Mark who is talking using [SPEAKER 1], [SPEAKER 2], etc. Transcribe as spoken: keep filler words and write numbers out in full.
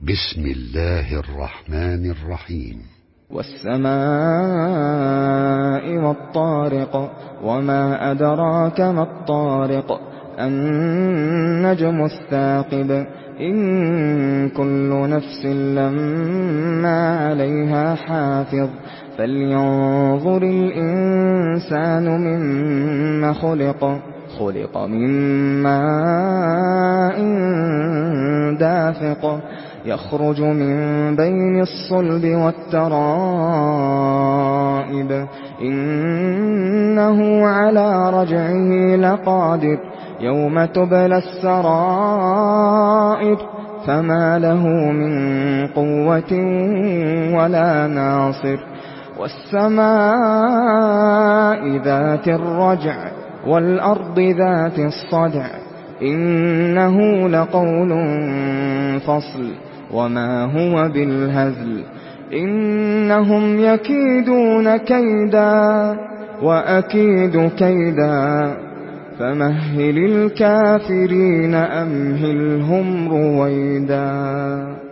[SPEAKER 1] بسم الله الرحمن الرحيم.
[SPEAKER 2] والسماء والطارق وما أدراك ما الطارق النجم الثاقب إن كل نفس لما عليها حافظ فلينظر الإنسان مما خلق خلق من ماء دافق يخرج من بين الصلب والترائب إنه على رجعه لقادر يوم تبلى السرائر فما له من قوة ولا ناصر والسماء ذات الرجع والأرض ذات الصدع إنه لقول فصل وما هو بالهزل إنهم يكيدون كيدا وأكيد كيدا فمهل الكافرين أمهلهم رويدا.